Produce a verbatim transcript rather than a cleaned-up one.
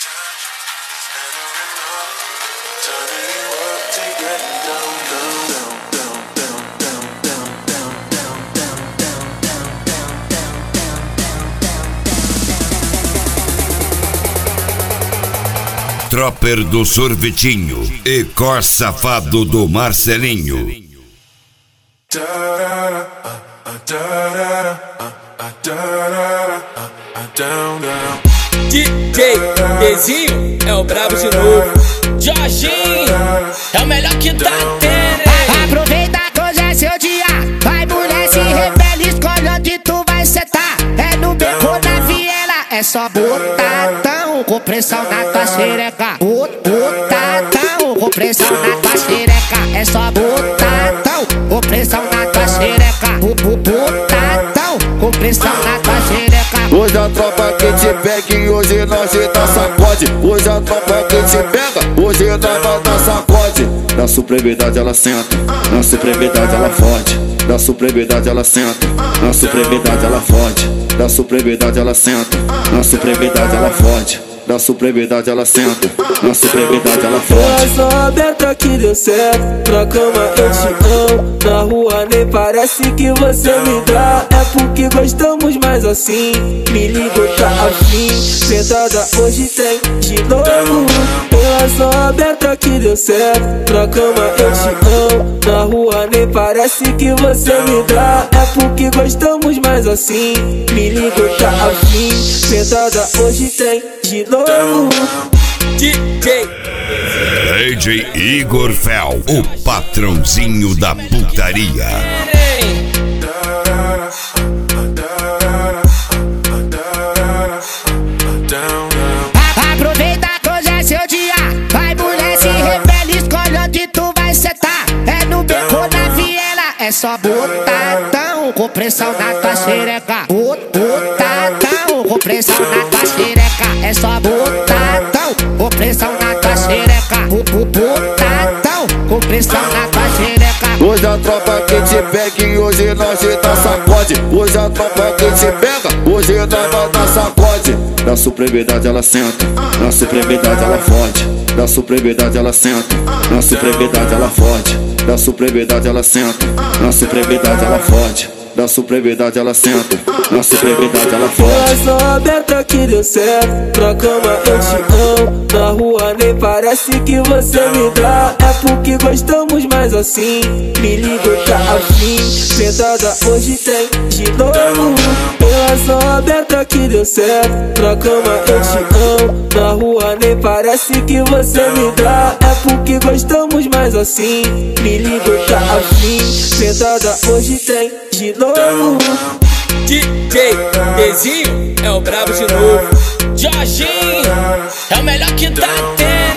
Tropper do Sorvetinho e Cor Safado do Marcelinho. D J Dezinho é o brabo de novo. Jorginho é o melhor que tá tendo. Aproveita que hoje é seu dia. Vai, mulher, se rebelde, escolhe onde tu vai setar. É no beco, na viela, é só botadão com pressão na tua xereca. Botadão com pressão na tua xereca. É só botadão com pressão na tua xereca. Botadão com pressão na tua xereca. Hoje a tropa que te pega e hoje nós te dá sacode. Hoje a tropa que te pega, hoje nós vai dar sacode. Na supremidade ela senta, na supremidade ela fode. Na supremidade ela senta, na supremidade ela fode. Na supremidade ela senta, na supremidade ela fode. Na supremidade ela senta, na supremidade ela fode. Só aberta que deu certo, na cama eu te amo. Na rua nem parece que você me dá. É porque gostamos mais assim. Me ligo, tá afim. Sentada hoje tem de novo. Relação aberta que deu certo, na cama eu te amo. Na rua nem parece que você me dá. É porque gostamos mais assim. Me ligo, tá afim. Sentada hoje tem de novo. D J D J Igor Fel, o patrãozinho da putaria. Aproveita que hoje é seu dia. Vai, mulher, se rebelde, escolhe onde tu vai setar. É no beco, na viela, é só botadão com pressão na tua xereca. Botadão com pressão na tua xereca. É só botadão com pressão na tua xereca. Botadão com pressão na tua xereca. Hoje a tropa que te pega e hoje nós te dá sacode. Hoje a tropa que te pega, hoje nós vai dar sacode. Na supremidade ela senta, na supremidade ela fode. Na supremidade ela senta, na supremidade ela fode. Na supremidade ela senta, na supremidade ela fode. Na supremidade ela senta, na supremidade ela fode. Relação aberta que deu certo, na cama eu te amo. Na rua nem parece que você me dá. É porque gostamos mais assim. Me ligo, tá afim. Sentada hoje tem de novo. Relação aberta que deu certo, na cama eu te amo. Na rua nem parece que você me dá. É porque gostamos mais assim. Me ligo, tá afim. Sentada hoje tem de novo. D J Dezinho é o brabo de novo. Jorginho é o melhor que tá tendo.